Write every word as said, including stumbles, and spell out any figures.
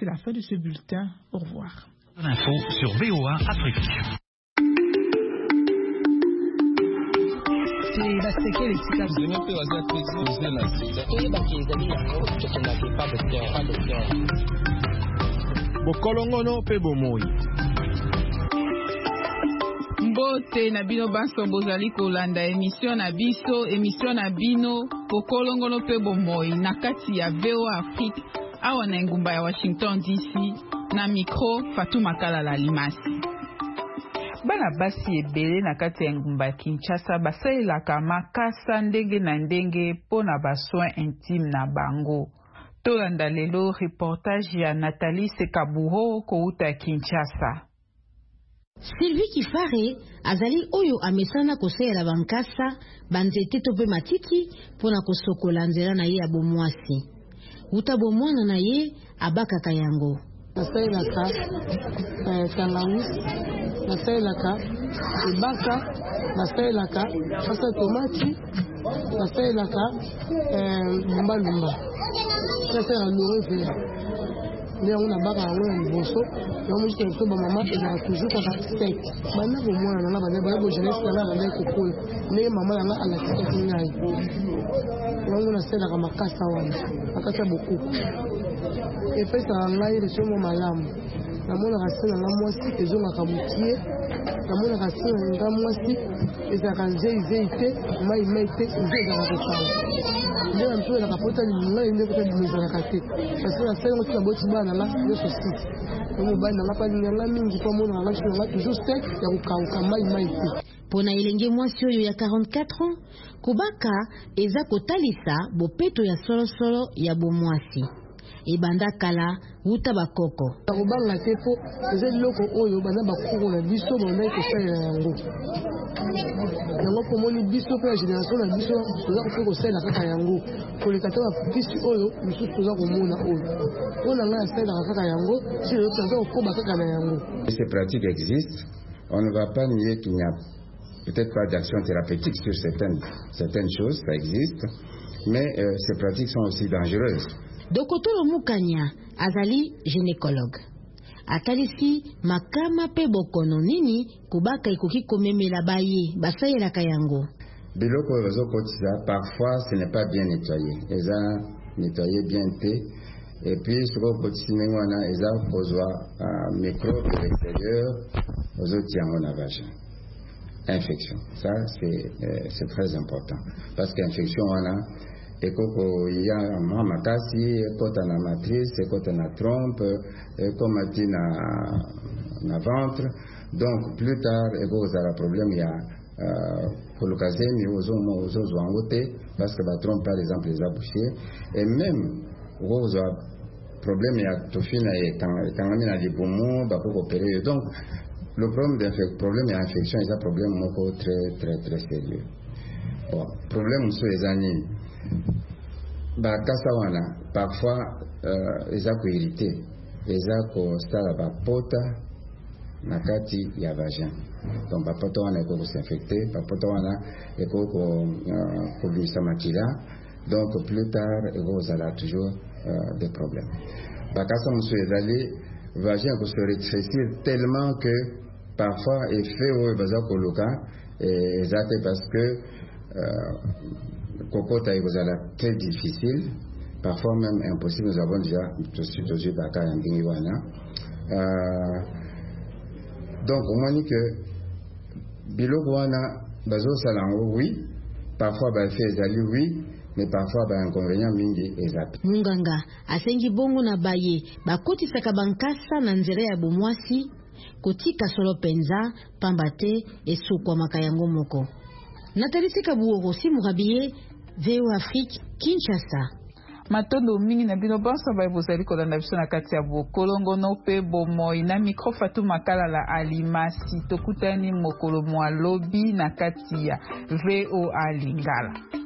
C'est la fin de ce bulletin. Au revoir. Info sur V O A Afrique. Bokolongono pe bomoi. Mbote na bino baso bozali kolanda émission na biso émission na bino bokolongono pe bomoi na kati ya V O A Afrique awa na ngumba ya Washington D C na micro Fatou Makalala Limasi. Bana basi ebele na kati ya ngumba ya Kinshasa basalelaka makasa ndenge na ndenge pona basoin intime na bango. Tolanda lelo reportage ya Nathalie Sekaburo kouta Kinshasa. Sylvie Kifare azali oyo amesana kosalela bankasa banzete to pe matiti pona kosokola nzela na ye ya bomwasi. Uta bomwana na ye abakaka yango. Nasailaka tangawisi, nasailaka ibaka, nasailaka sasa tomati, nasailaka lumba lumba. Nasailaka lure vile. Leo unabaka wewe mboso, na mwisho mtoba mama ina kuzuka ka steak. Bana bo mwana na bana ba bo jeunesse na bana kokolo. Ne mama na ala steak ngai. Wangu nasailaka makasa wana, makasa bokuku. Et puis ça ngai reso mo malamu namona kasina na mwasi ezonga kamutie namona kasina nga mwasi ezaka nzeizete mai mai te ezaka kasala ndio mtu na kapota ni ngai ndio kuta mizana kate sasa na sasa mtu aboti bana na ndio sisi kama bana na pali nyanga mingi kwa mona na ngati ngati juste ya kukauka mai mai te pona ilenge mwasi oyo ya quarante-quatre ans kubaka eza kotalisa bopeto ya solo solo ya bomwasi ebanda kala uta bakoko akobanga te po eza loko oyo bana bakoko na biso bana kosalela yango yango pomoni biso pe ya génération na biso toza kofe kosalela kaka yango koleka te bapisi oyo misusu toza komona oyo mpona ngai asalelaka kaka yango si lelo toza kokoba kaka na yango. Ces pratiques existent, on ne va pas nier qu'il n'y a peut-être pas d'action thérapeutique sur certaines, certaines choses, ça existe, mais euh, ces pratiques sont aussi dangereuses. Dokotolo Mukanya azali gynécologue. Atalisi makama pe bokono nini kubaka ikoki komemela baye basayelaka yango. Biloko ozo kotisa parfois ce n'est pas bien nettoyé. Eza nettoyé bien te et puis ce que kotisi ngwana eza kozwa microbe de l'extérieur ozo tiango na vagin. Infection. Ça c'est euh, c'est très important parce qu'infection wana ekoko ya mama kasi ekota na matrice ekota na trompe ekomati na na ventre donc plus tard ekozala problème ya uh, kolokazemi ozomo ozozwango te parce que ba trompe par exemple les a bouchés et même okozwa problème ya tofina ekangami na libumu bako opérer donc le problème d'infection problème ya infection est un problème moko très très très sérieux. Bon, problème so ezani ba kasa wana parfois uh, eza ko irrité eza ko stala ba pota na kati ya vagin donc ba pota wana eko s'infecter ba pota wana eko ko ko bisa makila donc plus tard eko zala toujours uh, des problèmes. Ba kasa muso ezali vagin ko se rétrécir tellement que parfois effet o baza ko loka ezate parce que uh, Kokota est très difficile, parfois même impossible. Nous avons déjà tout de suite aux yeux d'Aka et Ndingiwana. Donc, on m'a dit que Bilokwana, Bazo Salango, oui, parfois Bafé Zali, oui, mais parfois ba inconvénient mingi ezap. Munganga, asengi bongo na baye, bakoti saka bankasa na nzere ya bomwasi, kotika solo penza, pambate, esu kwa makayango moko. Nathalie Sekaburo, si Mourabiye, V O A Afrique, Kinshasa. Matondo mingi na bino banso ba bozali kolanda biso na kati ya bokolongo no pe bomoi na micro Fatou Makalala Alimasi tokutani mokolo mwa lobi na kati ya V O A Lingala.